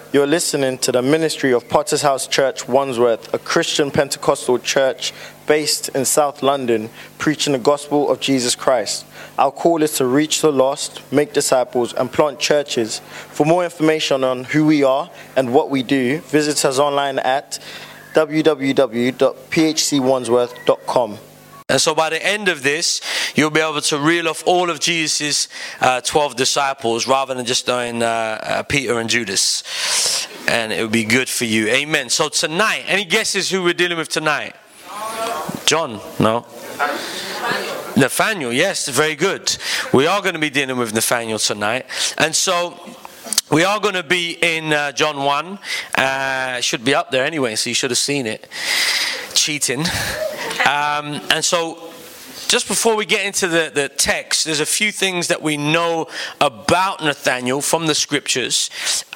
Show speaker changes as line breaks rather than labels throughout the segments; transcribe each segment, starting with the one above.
You're listening to the ministry of Potter's House Church, Wandsworth, a Christian Pentecostal church based in South London, preaching the gospel of Jesus Christ. Our call is to reach the lost, make disciples, and plant churches. For more information on who we are and what we do, visit us online at www.phcwandsworth.com.
And so by the end of this, you'll be able to reel off all of Jesus' 12 disciples rather than just knowing Peter and Judas. And it will be good for you. Amen. So tonight, any guesses who we're dealing with tonight? John? No? Nathaniel, yes, very good. We are going to be dealing with Nathaniel tonight. And so we are going to be in John 1. It should be up there anyway, so you should have seen it. Cheating. And so just before we get into the text, there's a few things that we know about Nathaniel from the scriptures.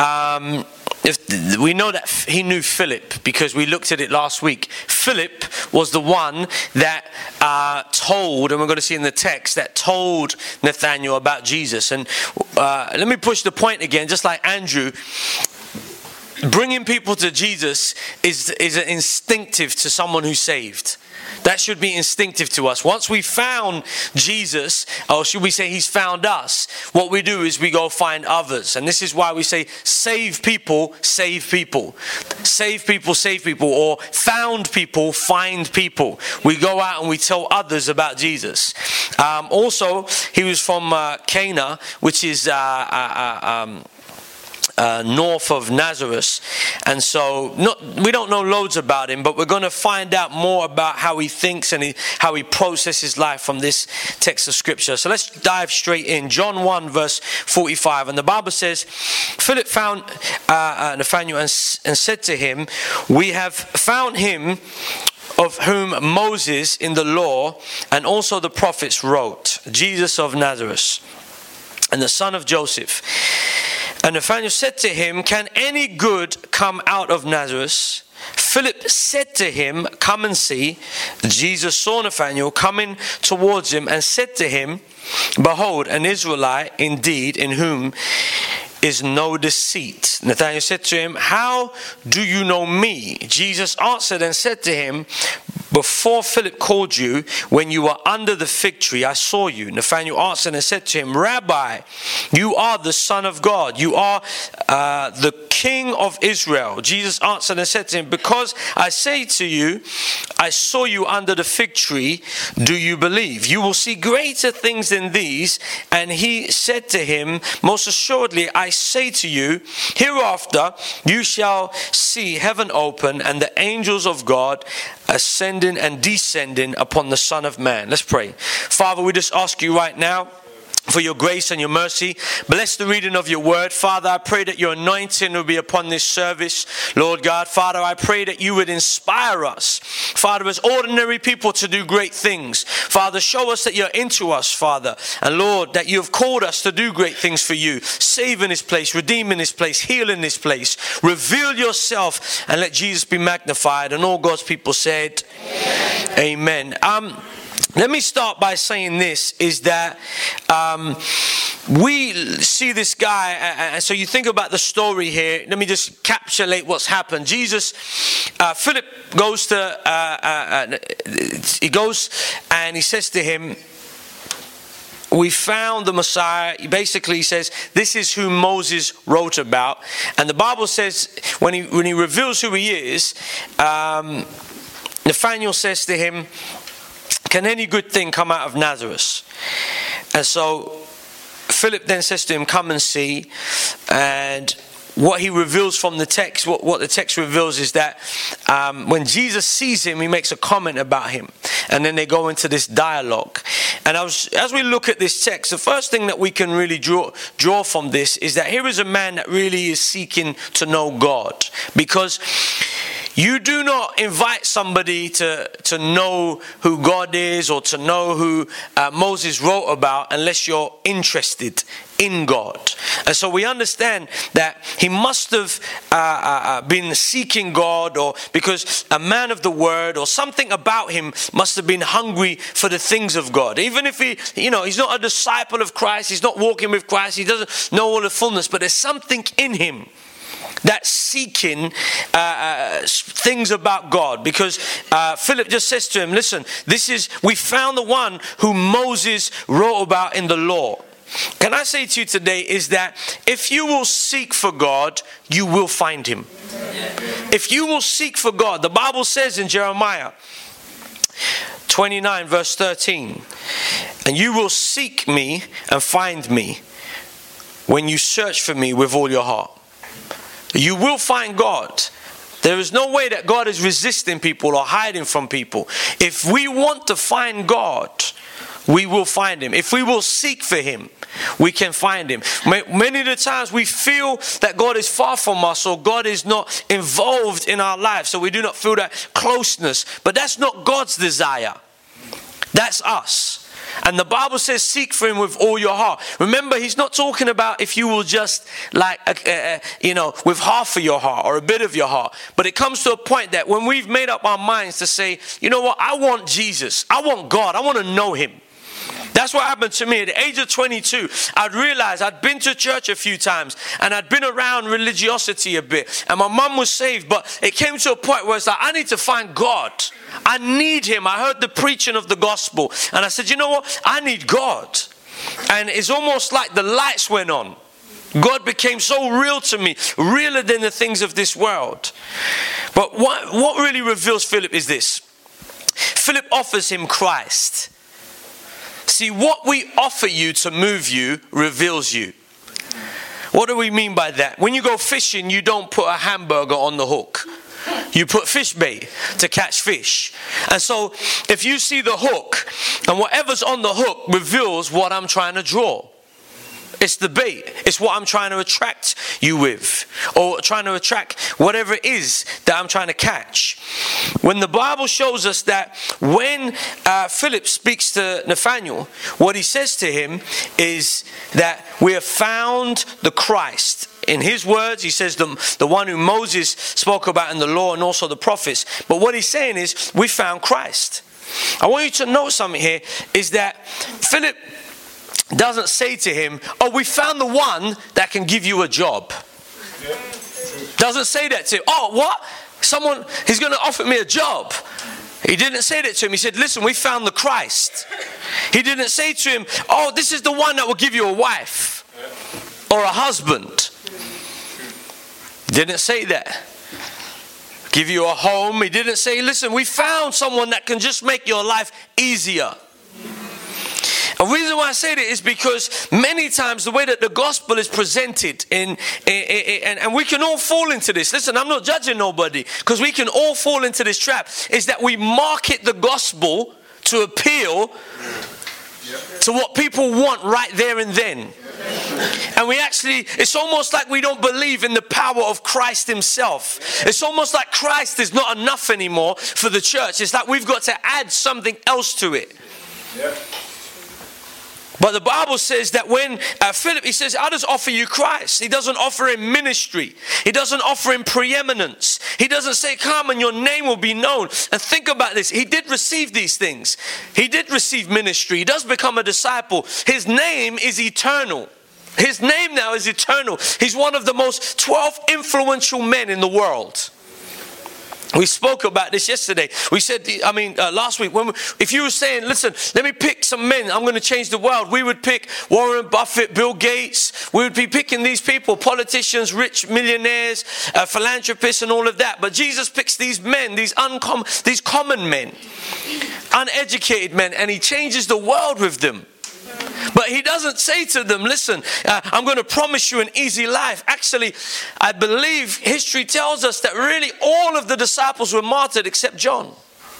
We know that he knew Philip because we looked at it last week. Philip was the one that told, and we're going to see in the text, that told Nathaniel about Jesus. And let me push the point again, just like Andrew. Bringing people to Jesus is instinctive to someone who's saved. That should be instinctive to us. Once we found Jesus, or should we say he's found us, what we do is we go find others. And this is why we say save people, save people. Save people, save people. Or found people, find people. We go out and we tell others about Jesus. Also, he was from Cana, which is north of Nazareth, and so we don't know loads about him, but we're going to find out more about how he thinks and how he processes life from this text of scripture. So let's dive straight in. John 1 verse 45, and the Bible says, Philip found Nathanael and said to him, "We have found him of whom Moses in the law and also the prophets wrote, Jesus of Nazareth, and the son of Joseph." And Nathanael said to him, "Can any good come out of Nazareth?" Philip said to him, "Come and see." Jesus saw Nathanael coming towards him and said to him, "Behold, an Israelite indeed, in whom is no deceit." Nathanael said to him, "How do you know me?" Jesus answered and said to him, "Before Philip called you, when you were under the fig tree, I saw you." Nathanael answered and said to him, "Rabbi, you are the Son of God. You are the King of Israel." Jesus answered and said to him, "Because I say to you, I saw you under the fig tree, do you believe? You will see greater things than these." And he said to him, "Most assuredly, I say to you, hereafter you shall see heaven open and the angels of God ascending and descending upon the Son of Man." Let's pray. Father, we just ask you right now for your grace and your mercy. Bless the reading of your word. Father, I pray that your anointing will be upon this service, Lord God. Father, I pray that you would inspire us, Father, as ordinary people to do great things. Father, show us that you're into us, Father. And Lord, that you have called us to do great things for you. Save in this place, redeem in this place, heal in this place. Reveal yourself and let Jesus be magnified. And all God's people said, Amen. Let me start by saying this, is that we see this guy, and so you think about the story here. Let me just capsulate what's happened. Philip goes he goes and he says to him, "We found the Messiah." Basically, he says, "This is who Moses wrote about." And the Bible says, when he reveals who he is, Nathanael says to him, "Can any good thing come out of Nazareth?" And so Philip then says to him, "Come and see." And what he reveals from the text, what the text reveals is that when Jesus sees him, he makes a comment about him. And then they go into this dialogue. And as we look at this text, the first thing that we can really draw from this is that here is a man that really is seeking to know God. Because you do not invite somebody to know who God is or to know who Moses wrote about unless you're interested in God. And so we understand that he must have been seeking God, or because a man of the word or something about him must have been hungry for the things of God. Even if he's not a disciple of Christ, he's not walking with Christ, he doesn't know all the fullness, but there's something in him That's seeking things about God. Because Philip just says to him, listen, we found the one who Moses wrote about in the law. Can I say to you today is that if you will seek for God, you will find him. If you will seek for God, the Bible says in Jeremiah 29 verse 13, and you will seek me and find me when you search for me with all your heart. You will find God. There is no way that God is resisting people or hiding from people. If we want to find God, we will find him. If we will seek for him, we can find him. Many of the times we feel that God is far from us, or God is not involved in our lives, so we do not feel that closeness. But that's not God's desire. That's us. And the Bible says seek for him with all your heart. Remember, he's not talking about if you will just with half of your heart or a bit of your heart. But it comes to a point that when we've made up our minds to say, you know what, I want Jesus. I want God. I want to know him. That's what happened to me. At the age of 22, I'd realized I'd been to church a few times and I'd been around religiosity a bit. And my mum was saved, but it came to a point where it's like, I need to find God. I need him. I heard the preaching of the gospel. And I said, you know what? I need God. And it's almost like the lights went on. God became so real to me, realer than the things of this world. But what really reveals Philip is this. Philip offers him Christ. See, what we offer you to move you reveals you. What do we mean by that? When you go fishing, you don't put a hamburger on the hook. You put fish bait to catch fish. And so if you see the hook, and whatever's on the hook reveals what I'm trying to draw. It's the bait. It's what I'm trying to attract you with, or trying to attract whatever it is that I'm trying to catch. When the Bible shows us that when Philip speaks to Nathanael, what he says to him is that we have found the Christ. In his words, he says the one who Moses spoke about in the law and also the prophets. But what he's saying is we found Christ. I want you to know something here is that Philip doesn't say to him, oh, we found the one that can give you a job. Doesn't say that to him. Oh, what? He's going to offer me a job. He didn't say that to him. He said, listen, we found the Christ. He didn't say to him, oh, this is the one that will give you a wife or a husband. He didn't say that. Give you a home. He didn't say, listen, we found someone that can just make your life easier. The reason why I say that is because many times the way that the gospel is presented and we can all fall into this. Listen, I'm not judging nobody, because we can all fall into this trap, is that we market the gospel to appeal to what people want right there and then. And it's almost like we don't believe in the power of Christ himself. It's almost like Christ is not enough anymore for the church. It's like we've got to add something else to it. Yeah. But the Bible says that when Philip, he says, I just offer you Christ. He doesn't offer him ministry. He doesn't offer him preeminence. He doesn't say, come and your name will be known. And think about this. He did receive these things. He did receive ministry. He does become a disciple. His name is eternal. His name now is eternal. He's one of the most 12 influential men in the world. We spoke about this yesterday. We said, last week, if you were saying, listen, let me pick some men, I'm going to change the world, we would pick Warren Buffett, Bill Gates. We would be picking these people, politicians, rich millionaires, philanthropists and all of that. But Jesus picks these men, these common men, uneducated men, and he changes the world with them. But he doesn't say to them, listen, I'm going to promise you an easy life. Actually, I believe history tells us that really all of the disciples were martyred except John.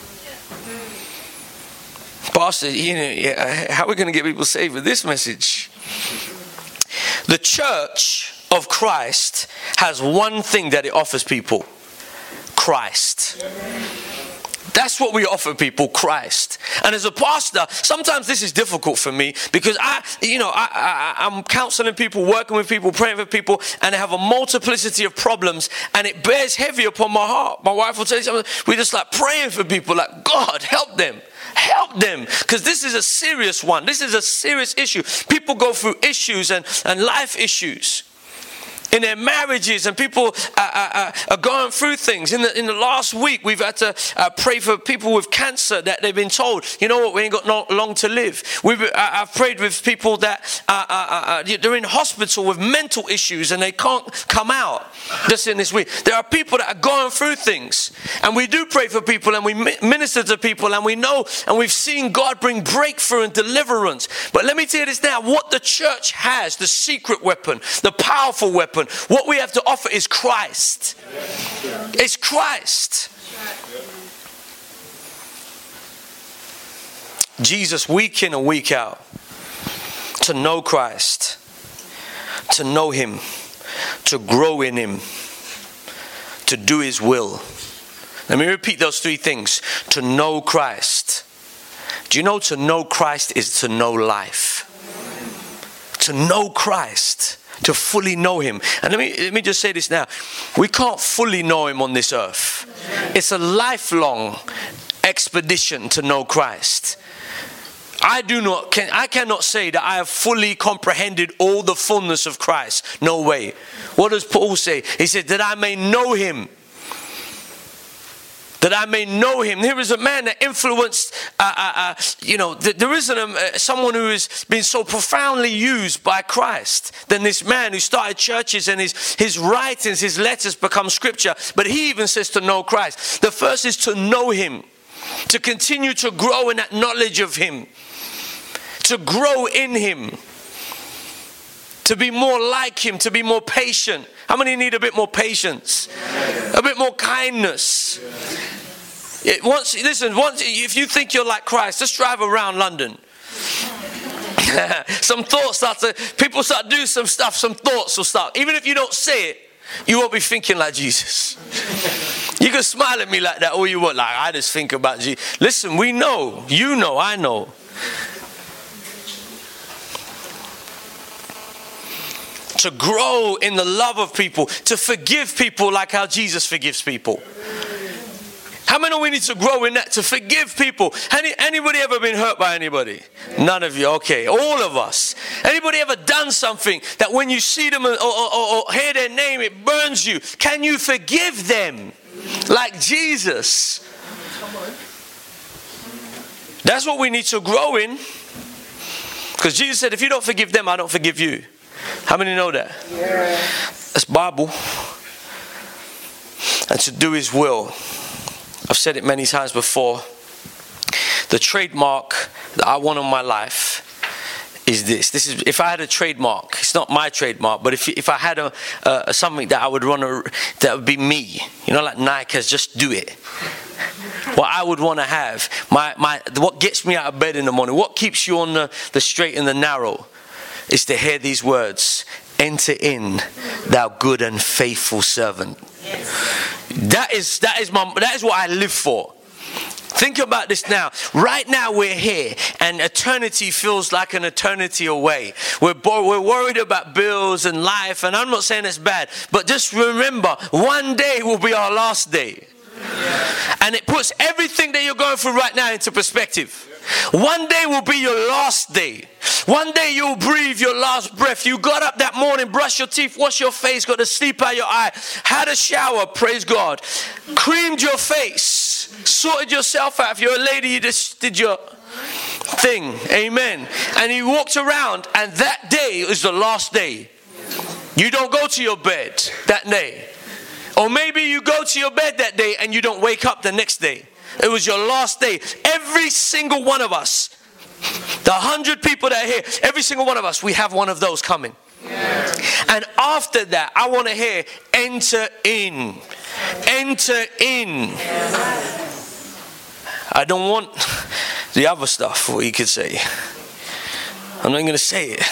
Pastor, how are we going to get people saved with this message? The church of Christ has one thing that it offers people: Christ. That's what we offer people, Christ. And as a pastor, sometimes this is difficult for me because I'm counseling people, working with people, praying for people, and I have a multiplicity of problems, and it bears heavy upon my heart. My wife will tell you something. We're just like praying for people, like, God, help them. Help them, because this is a serious one. This is a serious issue. People go through issues and life issues. in their marriages, and people are going through things. In the last week, we've had to pray for people with cancer that they've been told, you know what, we ain't got no long to live. I've prayed with people that they're in hospital with mental issues and they can't come out. Just in this week, there are people that are going through things, and we do pray for people and we minister to people, and we know and we've seen God bring breakthrough and deliverance. But let me tell you this now, what the church has, the secret weapon, the powerful weapon, what we have to offer is Christ. It's Christ. Jesus, week in and week out, to know Christ, to know Him, to grow in Him, to do His will. Let me repeat those three things. To know Christ. Do you know to know Christ is to know life? To know Christ, to fully know Him. And let me just say this now. We can't fully know Him on this earth. It's a lifelong expedition to know Christ. I cannot say that I have fully comprehended all the fullness of Christ. No way. What does Paul say? He said, that I may know Him. That I may know Him. Here is a man that influenced, there isn't someone who has been so profoundly used by Christ than this man who started churches, and his writings, his letters become scripture. But he even says to know Christ. The first is to know Him, to continue to grow in that knowledge of Him, to grow in Him, to be more like Him, to be more patient. How many need a bit more patience? A bit more kindness? Once if you think you're like Christ, just drive around London. Some thoughts people start doing some stuff, some thoughts will start. Even if you don't say it, you won't be thinking like Jesus. You can smile at me like that all you want. Like, I just think about Jesus. Listen, we know. You know, I know. To grow in the love of people, to forgive people like how Jesus forgives people. How many we need to grow in that, to forgive people? Anybody ever been hurt by anybody? None of you. Okay, all of us. Anybody ever done something that when you see them or hear their name, it burns you? Can you forgive them like Jesus? That's what we need to grow in. Because Jesus said, if you don't forgive them, I don't forgive you. How many know that? Yeah. That's Bible. And to do His will. I've said it many times before. The trademark that I want on my life is this. This is, if I had a trademark, it's not my trademark, but if I had something that I would want to, that would be me. You know, like Nike has just do it. What I would want to have, what gets me out of bed in the morning, what keeps you on the straight and the narrow, is to hear these words: enter in, thou good and faithful servant. That is what I live for. Think about this now. Right now we're here, and eternity feels like an eternity away. We're worried about bills and life, and I'm not saying it's bad, but just remember, one day will be our last day. And it puts everything that you're going through right now into perspective. One day will be your last day. One day you'll breathe your last breath. You got up that morning, brushed your teeth, washed your face, got the sleep out your eye, had a shower, praise God, creamed your face, sorted yourself out. If you're a lady, you just did your thing. Amen. And you walked around, and that day is the last day. You don't go to your bed that day. Or maybe you go to your bed that day and you don't wake up the next day. It was your last day. Every single one of us, the 100 people that are here, every single one of us, we have one of those coming. Yeah. And after that, I want to hear, enter in. Enter in. Yeah. I don't want the other stuff, what you could say. I'm not going to say it.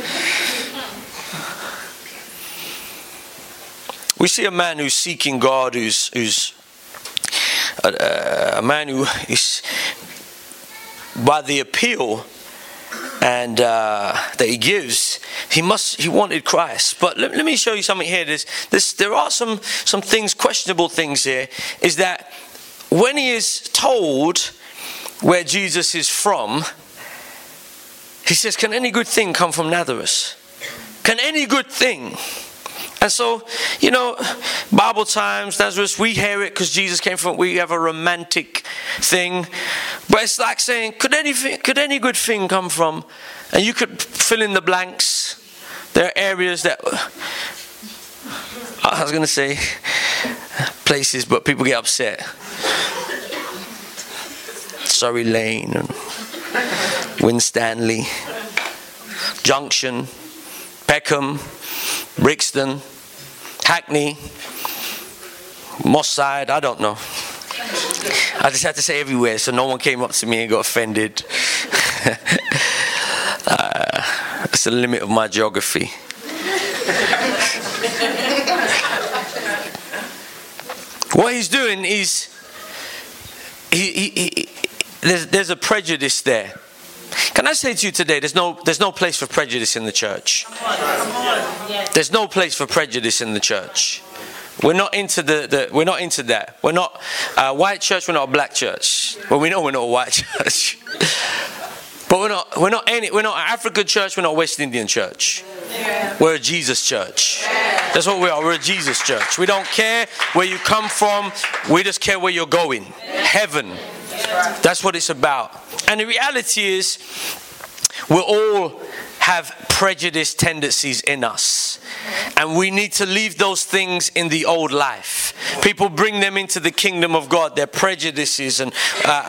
We see a man who's seeking God, who's a man who is, by the appeal and that he gives, he wanted Christ. But let me show you something here. There are some things, questionable things here. Is that when he is told where Jesus is from, he says, "Can any good thing come from Nazareth? Can any good thing And so, Bible times, Nazareth, we hear it because Jesus came from, we have a romantic thing. But it's like saying, could any good thing come from? And you could fill in the blanks. There are areas that, I was going to say places, but people get upset. Surrey Lane, and Winstanley, Junction, Peckham, Brixton, Hackney, Moss Side, I don't know. I just had to say everywhere so no one came up to me and got offended. That's the limit of my geography. What he's doing is there's a prejudice there. Can I say to you today, there's no place for prejudice in the church. There's no place for prejudice in the church. We're not into we're not into that. We're not a white church. We're not a black church. Well, we know we're not a white church. But we're not an African church. We're not a West Indian church. We're a Jesus church. That's what we are. We're a Jesus church. We don't care where you come from. We just care where you're going. Heaven. That's what it's about. And the reality is, we all have prejudice tendencies in us. And we need to leave those things in the old life. People bring them into the kingdom of God, their prejudices, and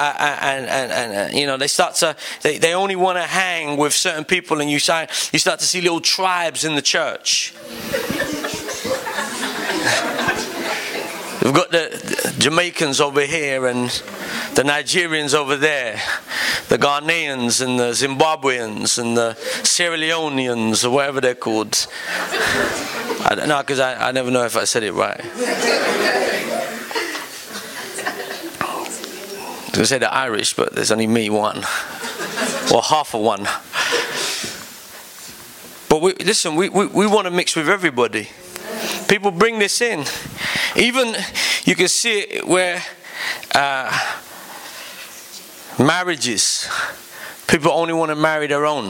they start to, they only want to hang with certain people, and you start to see little tribes in the church. We've got the Jamaicans over here and the Nigerians over there, the Ghanaians and the Zimbabweans and the Sierra Leoneans, or whatever they're called. I don't know, because I never know if I said it right. I was going to say the Irish, but there's only me one, or half of one. But we want to mix with everybody. People bring this in. Even you can see it where marriages, people only want to marry their own.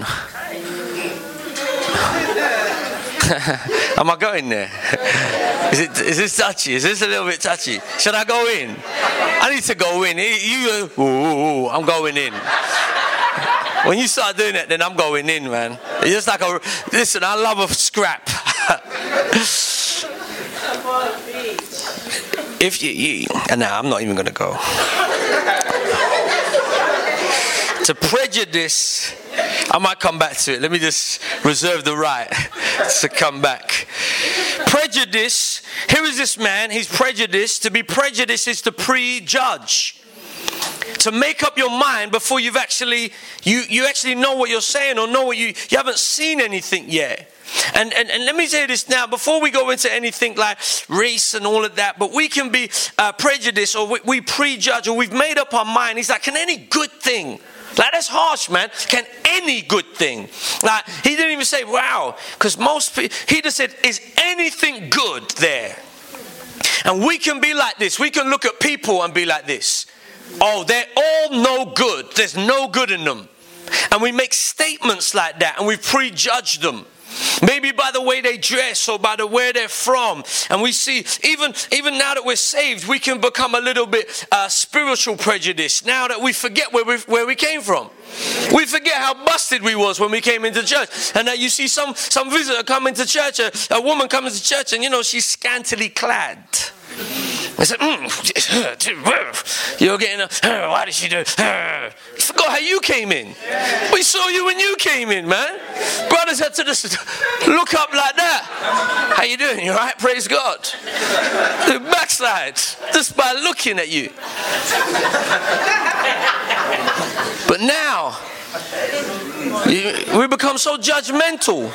Am I going there? Is this touchy? Is this a little bit touchy? Should I go in? I need to go in. I'm going in. When you start doing it, then I'm going in, man. It's just like listen, I love a scrap. If I'm not even going to go. To prejudice, I might come back to it. Let me just reserve the right to come back. Prejudice, here is this man, he's prejudiced. To be prejudiced is to prejudge. To make up your mind before you actually know what you're saying, or know what you haven't seen anything yet. And let me say this now, before we go into anything like race and all of that, but we can be prejudiced, or we prejudge, or we've made up our mind. He's like, can any good thing, like that's harsh, man, can any good thing, like he didn't even say wow, because most people, he just said, is anything good there? And we can be like this. We can look at people and be like this. Oh, they're all no good. There's no good in them. And we make statements like that, and we prejudge them. Maybe by the way they dress, or by the where they're from. And we see, even now that we're saved, we can become a little bit spiritual prejudice. Now that we forget where we came from. We forget how busted we was when we came into church. And that you see some visitor come into church, a woman comes into church, and she's scantily clad. I said, you're getting why did she do? You forgot how you came in. We saw you when you came in, man. Brothers had to just look up like that. How you doing? You all right? Praise God. The backslide just by looking at you. But now we become so judgmental.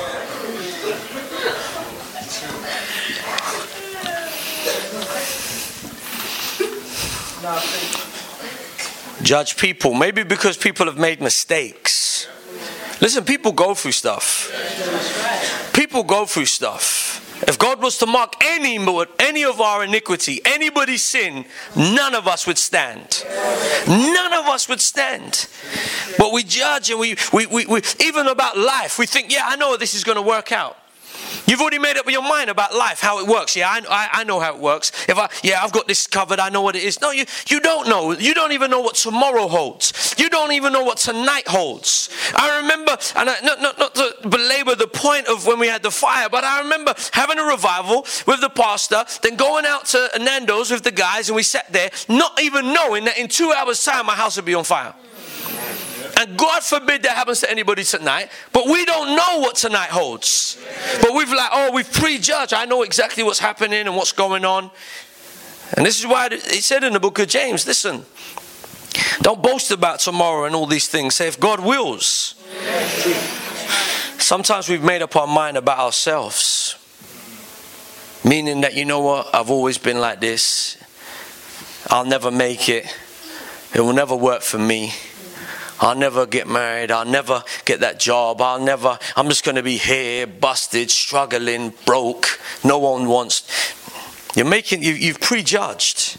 Judge people, maybe because people have made mistakes. Listen, people go through stuff. People go through stuff. If God was to mark any of our iniquity, anybody's sin, none of us would stand. None of us would stand. But we judge, and we even about life, we think, yeah, I know this is going to work out. You've already made up your mind about life, how it works. Yeah, I know how it works. I've got this covered. I know what it is. No, you don't know. You don't even know what tomorrow holds. You don't even know what tonight holds. I remember, and not to belabor the point of when we had the fire, but I remember having a revival with the pastor, then going out to Nando's with the guys, and we sat there, not even knowing that in 2 hours' time my house would be on fire. And God forbid that happens to anybody tonight, but we don't know what tonight holds. But we've prejudged. I know exactly what's happening and what's going on. And this is why it said in the book of James, listen, don't boast about tomorrow and all these things. Say, if God wills. Sometimes we've made up our mind about ourselves. Meaning that, you know what, I've always been like this. I'll never make it. It will never work for me. I'll never get married. I'll never get that job. I'm just going to be here, busted, struggling, broke. No one wants. You've prejudged.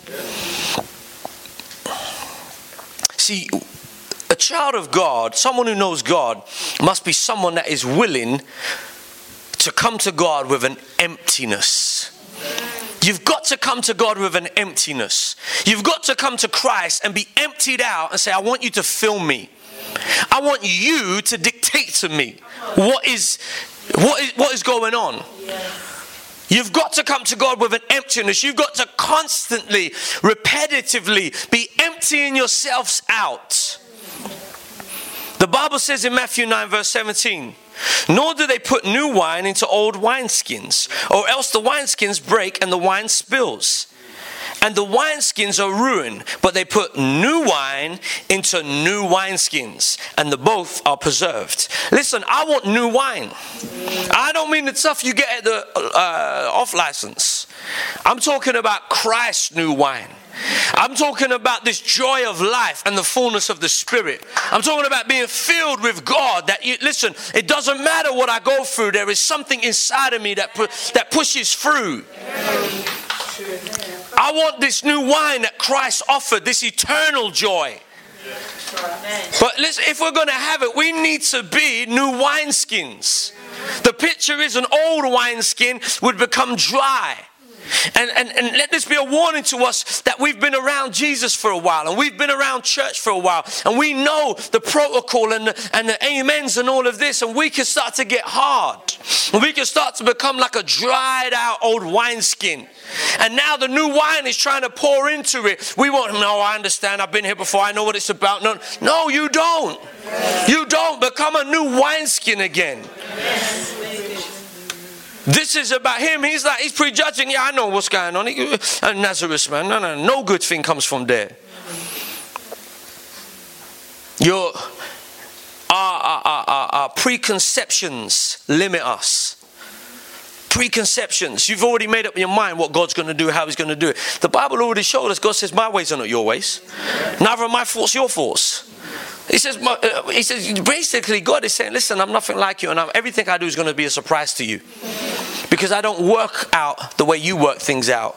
See, a child of God, someone who knows God, must be someone that is willing to come to God with an emptiness. You've got to come to God with an emptiness. You've got to come to Christ and be emptied out and say, I want you to fill me. I want you to dictate to me what is going on. You've got to come to God with an emptiness. You've got to constantly, repetitively be emptying yourselves out. The Bible says in Matthew 9 verse 17, nor do they put new wine into old wineskins, or else the wineskins break and the wine spills. And the wineskins are ruined, but they put new wine into new wineskins, and the both are preserved. Listen, I want new wine. I don't mean the stuff you get at the off license. I'm talking about Christ's new wine. I'm talking about this joy of life and the fullness of the Spirit. I'm talking about being filled with God. Listen, it doesn't matter what I go through. There is something inside of me that pushes through. I want this new wine that Christ offered, this eternal joy. But listen, if we're going to have it, we need to be new wineskins. The picture is an old wineskin would become dry. And let this be a warning to us that we've been around Jesus for a while, and we've been around church for a while, and we know the protocol and the amens and all of this, and we can start to get hard, and we can start to become like a dried out old wineskin. And now the new wine is trying to pour into it. We want, no, I understand, I've been here before, I know what it's about. No, you don't. You don't become a new wineskin again. This is about him. He's prejudging. Yeah, I know what's going on. Nazareth, man. No good thing comes from there. Our preconceptions limit us. Preconceptions. You've already made up your mind what God's going to do, how he's going to do it. The Bible already showed us. God says, my ways are not your ways. Neither are my thoughts your thoughts. He says, basically, God is saying, listen, I'm nothing like you, and everything I do is going to be a surprise to you. Because I don't work out the way you work things out.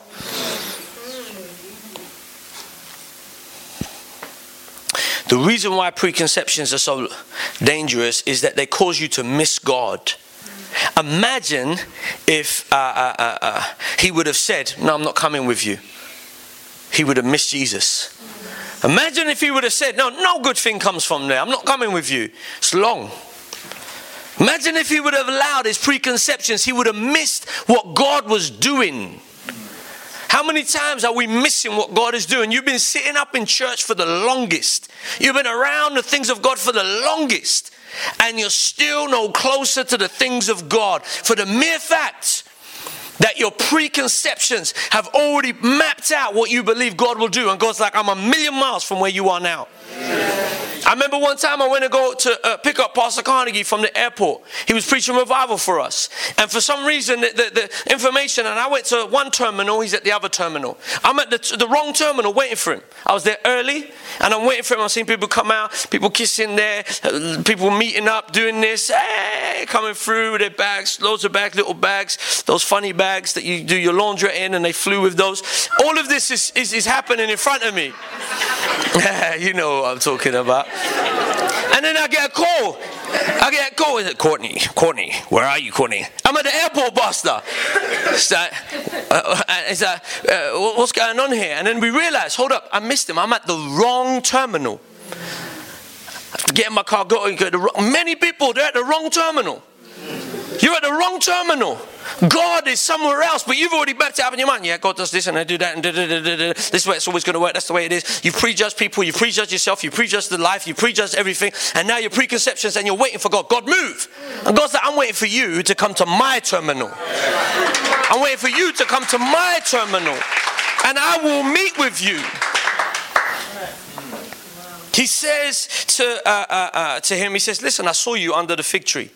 The reason why preconceptions are so dangerous is that they cause you to miss God. Imagine if he would have said, no, I'm not coming with you. He would have missed Jesus. Imagine if he would have said, no good thing comes from there. I'm not coming with you. It's long. Imagine if he would have allowed his preconceptions. He would have missed what God was doing. How many times are we missing what God is doing? You've been sitting up in church for the longest. You've been around the things of God for the longest. And you're still no closer to the things of God. For the mere fact that your preconceptions have already mapped out what you believe God will do. And God's like, I'm 1,000,000 miles from where you are now. I remember one time I went to go to pick up Pastor Carnegie from the airport. He was preaching revival for us. And for some reason, the information, and I went to one terminal, he's at the other terminal. I'm at the wrong terminal waiting for him. I was there early, and I'm waiting for him. I'm seeing people come out, people kissing there, people meeting up, doing this, hey, coming through with their bags, loads of bags, little bags, those funny bags that you do your laundry in, and they flew with those. All of this is happening in front of me. You know what I'm talking about. And And then I get a call. Is it Courtney? Courtney, where are you, Courtney? I'm at the airport, Buster. What's going on here? And then we realize, hold up, I missed him. I'm at the wrong terminal. Get in my car, many people, they're at the wrong terminal. You're at the wrong terminal. God is somewhere else, but you've already backed it up in your mind. Yeah, God does this and I do that and this is the way it's always going to work. That's the way it is. You prejudge people, you prejudge yourself, you prejudge the life, you prejudge everything, and now your preconceptions and you're waiting for God. God, move. And God's like, I'm waiting for you to come to my terminal. I'm waiting for you to come to my terminal, and I will meet with you. He says to him, he says, listen, I saw you under the fig tree.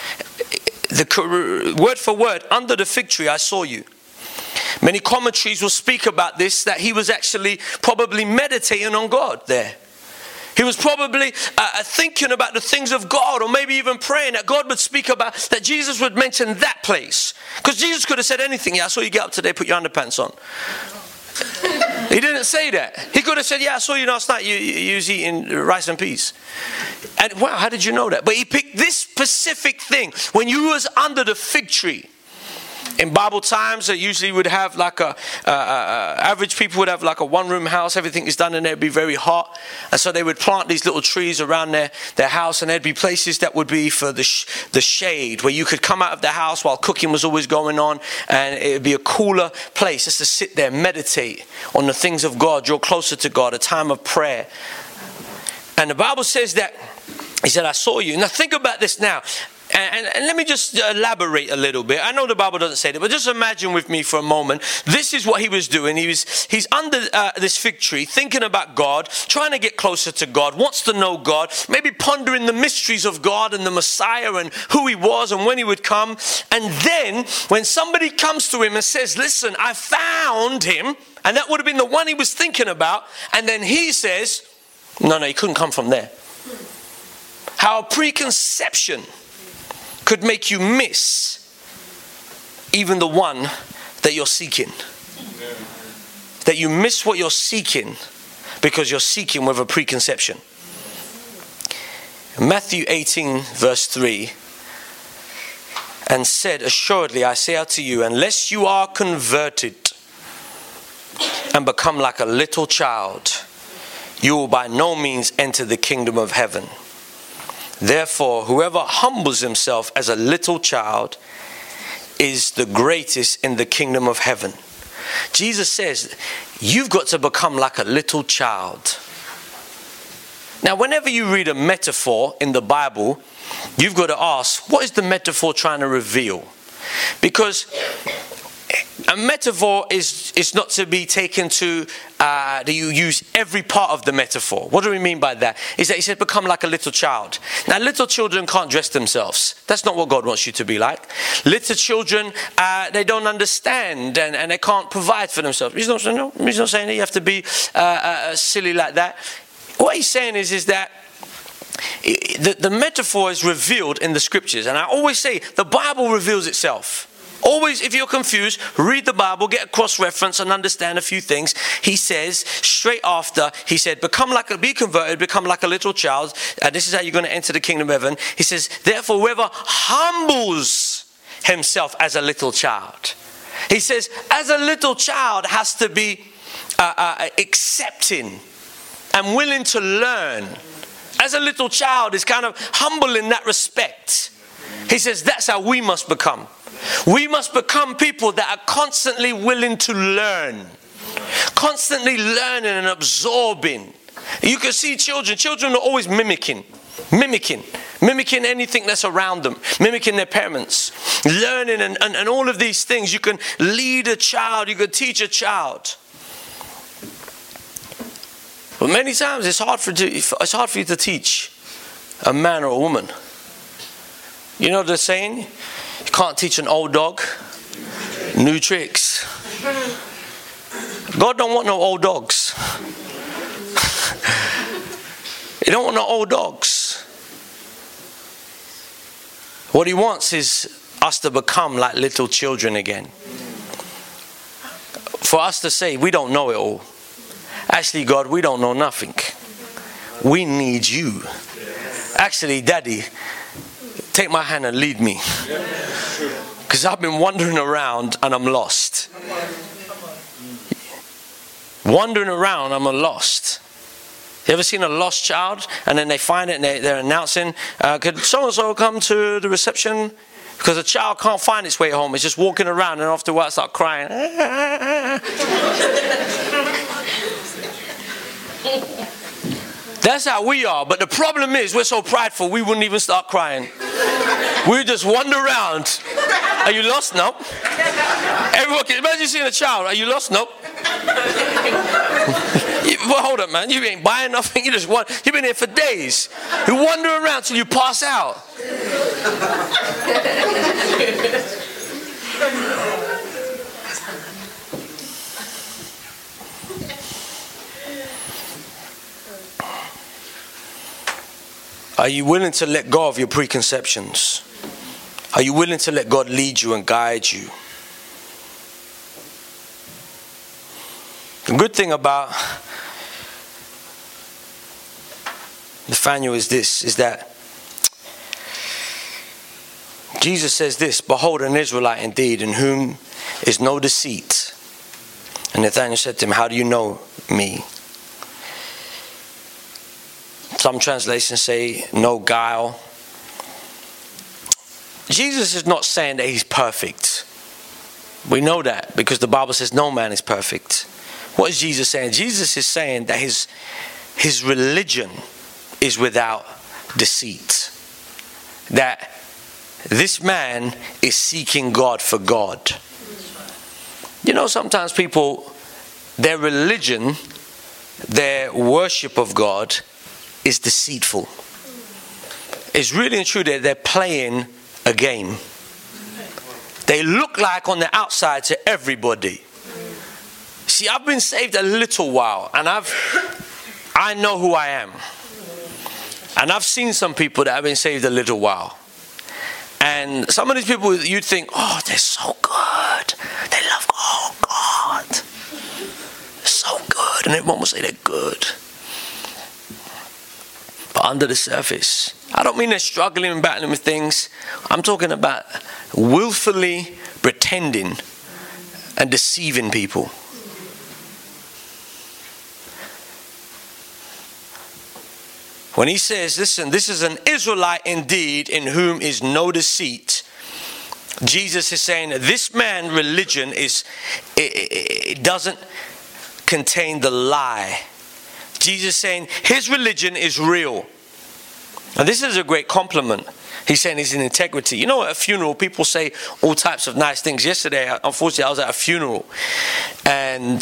The word for word, under the fig tree I saw you. Many commentaries will speak about this, that he was actually probably meditating on God there. He was probably thinking about the things of God, or maybe even praying that God would speak about, that Jesus would mention that place. Because Jesus could have said anything. Yeah, I saw you get up today, put your underpants on. He didn't say that. He could have said, yeah, I saw you last night, you was eating rice and peas. And wow, how did you know that? But he picked this specific thing. When you was under the fig tree, in Bible times, they usually would have like average people would have like a one-room house. Everything is done in there, it'd be very hot. And so they would plant these little trees around their house, and there'd be places that would be for the shade, where you could come out of the house while cooking was always going on, and it would be a cooler place just to sit there, meditate on the things of God, draw closer to God, a time of prayer. And the Bible says that, he said, I saw you. Now think about this now. And let me just elaborate a little bit. I know the Bible doesn't say that, but just imagine with me for a moment. This is what he was doing. He's under this fig tree, thinking about God, trying to get closer to God, wants to know God, maybe pondering the mysteries of God and the Messiah and who he was and when he would come. And then when somebody comes to him and says, listen, I found him, and that would have been the one he was thinking about, and then he says, no, he couldn't come from there. How a preconception could make you miss even the one that you're seeking. That you miss what you're seeking because you're seeking with a preconception. Matthew 18 verse 3, and said, assuredly I say unto you, unless you are converted and become like a little child, you will by no means enter the kingdom of heaven. Therefore, whoever humbles himself as a little child is the greatest in the kingdom of heaven. Jesus says, you've got to become like a little child. Now, whenever you read a metaphor in the Bible, you've got to ask, what is the metaphor trying to reveal? Because a metaphor is not to be taken to, that you use every part of the metaphor. What do we mean by that? Is that he said, become like a little child. Now, little children can't dress themselves. That's not what God wants you to be like. Little children, they don't understand and they can't provide for themselves. He's not saying that you have to be silly like that. What he's saying is that the metaphor is revealed in the scriptures. And I always say the Bible reveals itself. Always, if you're confused, read the Bible, get a cross-reference and understand a few things. He says, straight after, he said, be converted, become like a little child. This is how you're going to enter the kingdom of heaven. He says, therefore, whoever humbles himself as a little child. He says, as a little child has to be accepting and willing to learn. As a little child is kind of humble in that respect. He says, that's how we must become. We must become people that are constantly willing to learn. Constantly learning and absorbing. You can see children are always mimicking anything that's around them, mimicking their parents, learning and all of these things. You can lead a child, you can teach a child. But many times it's hard for you to teach a man or a woman. You know the saying? You can't teach an old dog new tricks. God don't want no old dogs. He don't want no old dogs. What he wants is us to become like little children again. For us to say, we don't know it all. Actually, God, we don't know nothing. We need you Actually, Daddy, take my hand and lead me. Because I've been wandering around and I'm lost. Wandering around, I'm lost. You ever seen a lost child and then they find it and they're announcing, could so-and-so come to the reception? Because a child can't find its way home. It's just walking around and after a while it starts crying. That's how we are. But the problem is we're so prideful we wouldn't even start crying. We just wander around. Are you lost? Nope. Everyone can imagine seeing a child. Are you lost? Nope. Well, hold up, man. You ain't buying nothing. You've been here for days. You wander around till you pass out. Are you willing to let go of your preconceptions? Are you willing to let God lead you and guide you? The good thing about Nathaniel is that Jesus says this, behold, an Israelite indeed, in whom is no deceit. And Nathaniel said to him, how do you know me? Some translations say no guile. Jesus is not saying that he's perfect. We know that because the Bible says no man is perfect. What is Jesus saying? Jesus is saying that his religion is without deceit. That this man is seeking God for God. You know, sometimes people, their religion, their worship of God is deceitful. It's really and true that they're playing a game. They look like on the outside to everybody. See, I've been saved a little while and I know who I am. And I've seen some people that have been saved a little while. And some of these people, you'd think, oh, they're so good. They love God. They're so good. And everyone will say they're good. But under the surface, I don't mean they're struggling and battling with things. I'm talking about willfully pretending and deceiving people. When he says, listen, this is an Israelite indeed in whom is no deceit. Jesus is saying that this man's religion it doesn't contain the lie. Jesus is saying his religion is real. And this is a great compliment. He's saying he's in integrity. You know, at a funeral, people say all types of nice things. Yesterday, unfortunately, I was at a funeral. And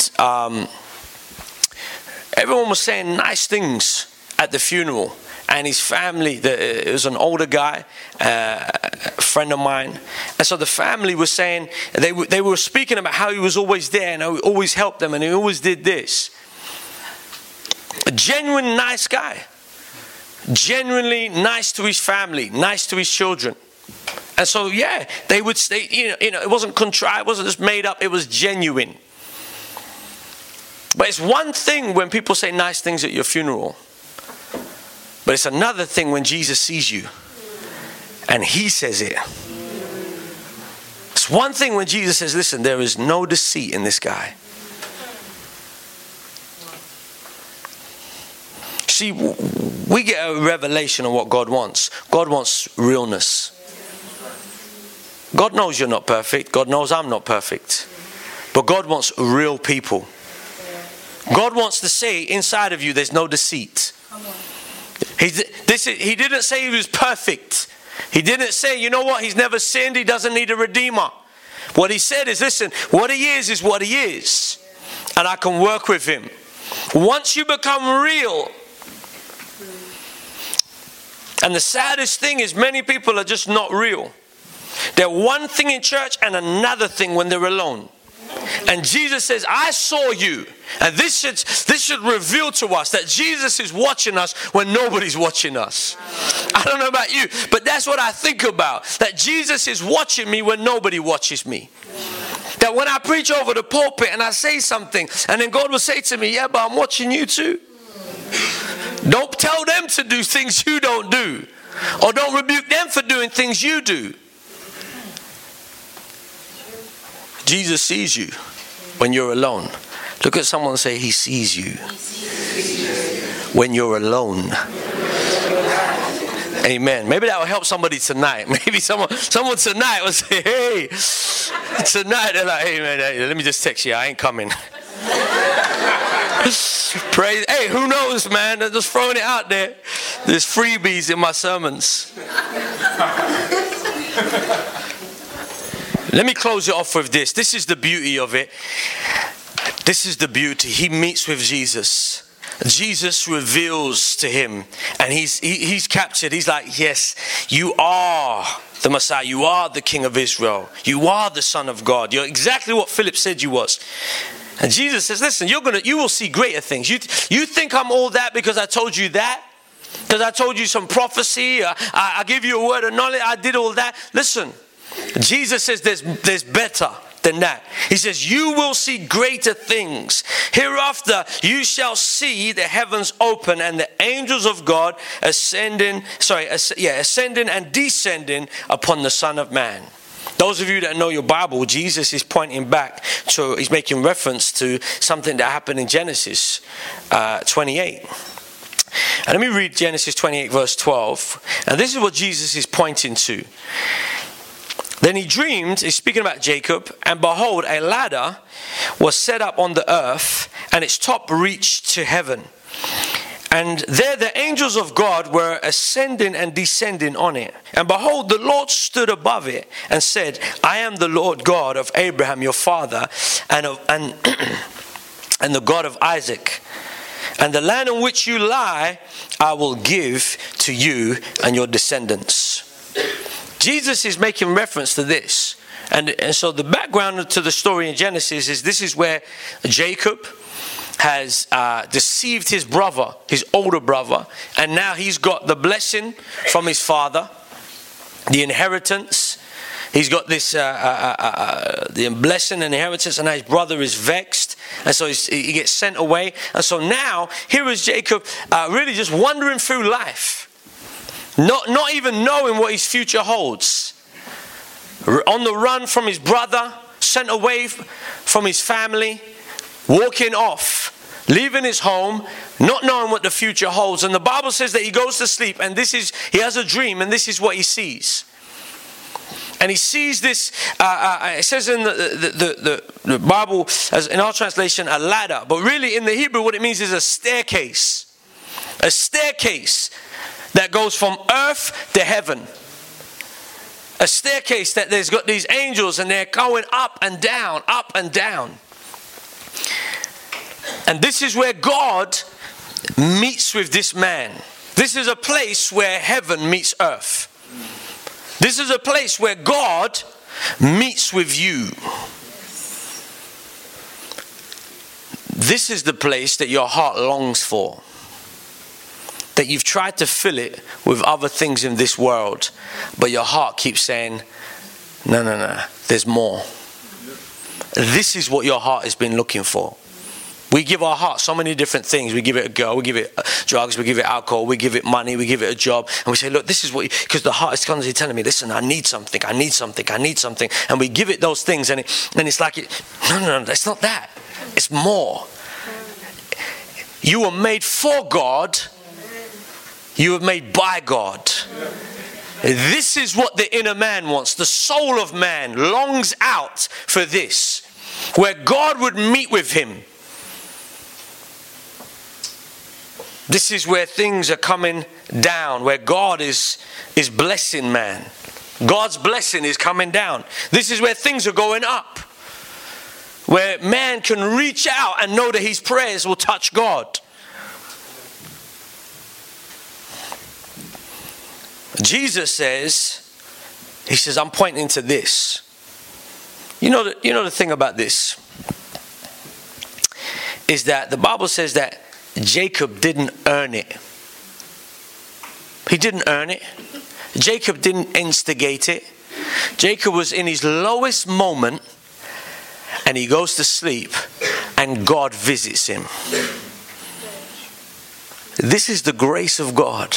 everyone was saying nice things at the funeral. And his family, it was an older guy, a friend of mine. And so the family was saying, they were speaking about how he was always there and how he always helped them and he always did this. A genuine nice guy. Genuinely nice to his family, nice to his children. And so, yeah, they would say, you know, it wasn't contrived, it wasn't just made up, it was genuine. But it's one thing when people say nice things at your funeral. But it's another thing when Jesus sees you and he says it. It's one thing when Jesus says, listen, there is no deceit in this guy. See, we get a revelation of what God wants. God wants realness. God knows you're not perfect. God knows I'm not perfect. But God wants real people. God wants to say inside of you there's no deceit. He didn't say he was perfect. He didn't say, you know what, he's never sinned, he doesn't need a redeemer. What he said is, listen, what he is what he is. And I can work with him. Once you become real. And the saddest thing is many people are just not real. They're one thing in church and another thing when they're alone. And Jesus says, I saw you. And this should reveal to us that Jesus is watching us when nobody's watching us. I don't know about you, but that's what I think about. That Jesus is watching me when nobody watches me. That when I preach over the pulpit and I say something, and then God will say to me, yeah, but I'm watching you too. Don't tell them to do things you don't do. Or don't rebuke them for doing things you do. Jesus sees you when you're alone. Look at someone and say, he sees you when you're alone. Amen. Maybe that will help somebody tonight. Maybe someone tonight will say, hey, tonight they're like, hey man, let me just text you. I ain't coming. Praise. Hey, who knows, man? I'm just throwing it out there. There's freebies in my sermons. Let me close it off with this. This is the beauty of it. This is the beauty. He meets with Jesus. Jesus reveals to him, and he's captured. He's like, yes, you are the Messiah. You are the King of Israel. You are the Son of God. You're exactly what Philip said you was. And Jesus says, listen, you will see greater things. You think I'm all that because I told you that? Because I told you some prophecy? I give you a word of knowledge? I did all that? Listen, Jesus says there's better than that. He says, you will see greater things. Hereafter, you shall see the heavens open and the angels of God ascending and descending upon the Son of Man. Those of you that know your Bible, Jesus is pointing back to, he's making reference to something that happened in Genesis 28. And let me read Genesis 28 verse 12. And this is what Jesus is pointing to. Then he dreamed, he's speaking about Jacob, and behold, a ladder was set up on the earth, and its top reached to heaven. And there the angels of God were ascending and descending on it. And behold, the Lord stood above it and said, I am the Lord God of Abraham your father, and the God of Isaac. And the land on which you lie, I will give to you and your descendants. Jesus is making reference to this. And so the background to the story in Genesis is this is where Jacob has deceived his brother, his older brother, and now he's got the blessing from his father, the inheritance. He's got this the blessing and inheritance, and now his brother is vexed, and so he gets sent away. And so now here is Jacob really just wandering through life. Not even knowing what his future holds. On the run from his brother, sent away from his family, walking off, leaving his home, not knowing what the future holds. And the Bible says that he goes to sleep, and he has a dream, and this is what he sees. And he sees this, it says in the Bible, as in our translation, a ladder. But really in the Hebrew, what it means is a staircase. A staircase that goes from earth to heaven. A staircase that there's got these angels and they're going up and down, up and down. And this is where God meets with this man. This is a place where heaven meets earth. This is a place where God meets with you. This is the place that your heart longs for. That you've tried to fill it with other things in this world, but your heart keeps saying, no, there's more. This is what your heart has been looking for. We give our heart so many different things. We give it a girl, we give it drugs, we give it alcohol, we give it money, we give it a job. And we say, look, this is what, because the heart is constantly telling me, listen, I need something. And we give it those things, and it's like, no, that's not that. It's more. You were made for God. You were made by God. This is what the inner man wants. The soul of man longs out for this, where God would meet with him. This is where things are coming down, where God is blessing man. God's blessing is coming down. This is where things are going up, where man can reach out and know that his prayers will touch God. Jesus says, he says, I'm pointing to this. You know the thing about this is that the Bible says that Jacob didn't earn it. He didn't earn it. Jacob didn't instigate it. Jacob was in his lowest moment, and he goes to sleep, and God visits him. This is the grace of God.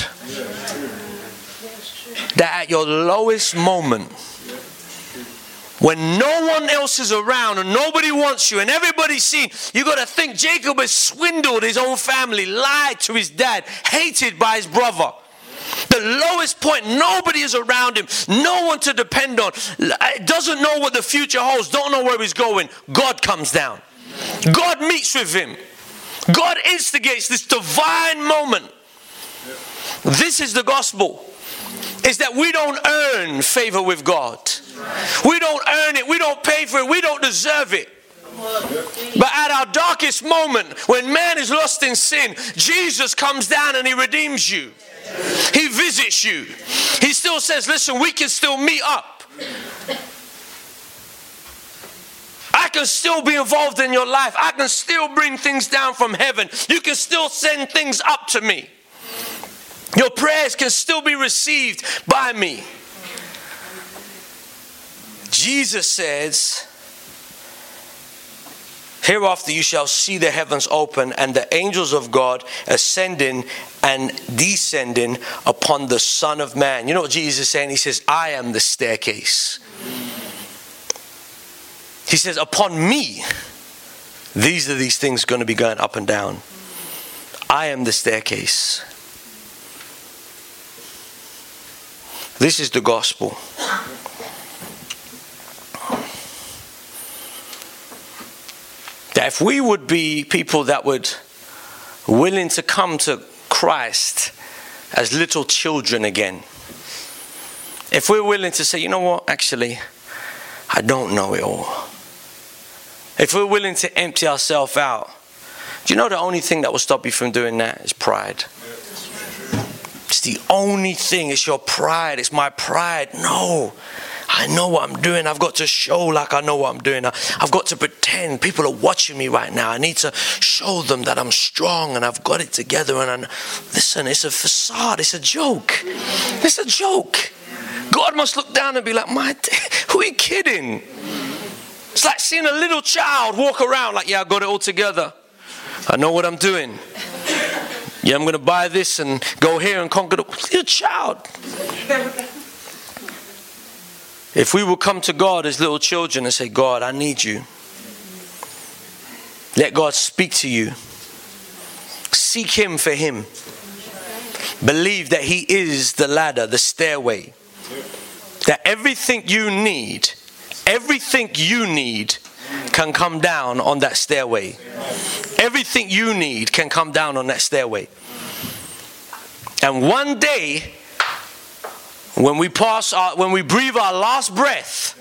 That at your lowest moment, when no one else is around and nobody wants you and everybody's seen, you got to think Jacob has swindled his own family, lied to his dad, hated by his brother. The lowest point, nobody is around him, no one to depend on, doesn't know what the future holds, don't know where he's going. God comes down. God meets with him. God instigates this divine moment. This is the gospel. Is that we don't earn favor with God. We don't earn it. We don't pay for it. We don't deserve it. But at our darkest moment, when man is lost in sin, Jesus comes down and he redeems you. He visits you. He still says, listen, we can still meet up. I can still be involved in your life. I can still bring things down from heaven. You can still send things up to me. Your prayers can still be received by me. Jesus says, hereafter you shall see the heavens open and the angels of God ascending and descending upon the Son of Man. You know what Jesus is saying? He says, I am the staircase. He says, upon me, these things going to be going up and down. I am the staircase. This is the gospel. That if we would be people that would willing to come to Christ as little children again. If we're willing to say, you know what, actually, I don't know it all. If we're willing to empty ourselves out, do you know the only thing that will stop you from doing that is pride? It's the only thing. It's your pride. It's my pride. No, I know what I'm doing. I've got to show like I know what I'm doing. I've got to pretend. People are watching me right now. I need to show them that I'm strong and I've got it together. And listen, it's a facade. It's a joke. It's a joke. God must look down and be like, who are you kidding? It's like seeing a little child walk around like, yeah, I got it all together. I know what I'm doing. Yeah, I'm going to buy this and go here and conquer the child. If we will come to God as little children and say, God, I need you. Let God speak to you. Seek Him for Him. Believe that He is the ladder, the stairway. That everything you need can come down on that stairway. Everything you need can come down on that stairway. And one day, when we breathe our last breath,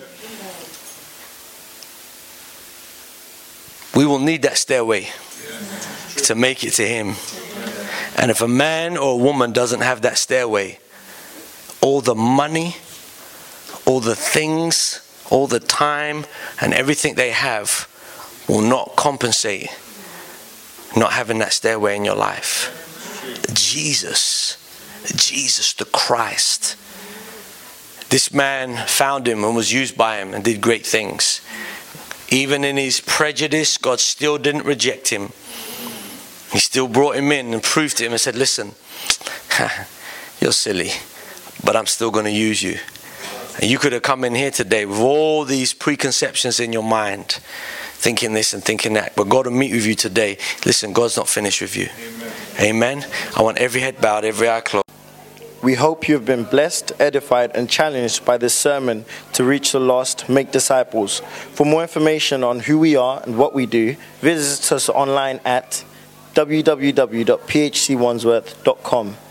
we will need that stairway to make it to Him. And if a man or a woman doesn't have that stairway, all the money, all the things, all the time, and everything they have will not compensate not having that stairway in your life. Jesus the Christ. This man found Him and was used by Him and did great things. Even in his prejudice, God still didn't reject him. He still brought him in and proved to him and said, listen, you're silly, but I'm still going to use you. And you could have come in here today with all these preconceptions in your mind, thinking this and thinking that, but God will meet with you today. Listen, God's not finished with you. Amen. I want every head bowed, every eye closed.
We hope you have been blessed, edified, and challenged by this sermon to reach the lost, make disciples. For more information on who we are and what we do, visit us online at www.phcwandsworth.com.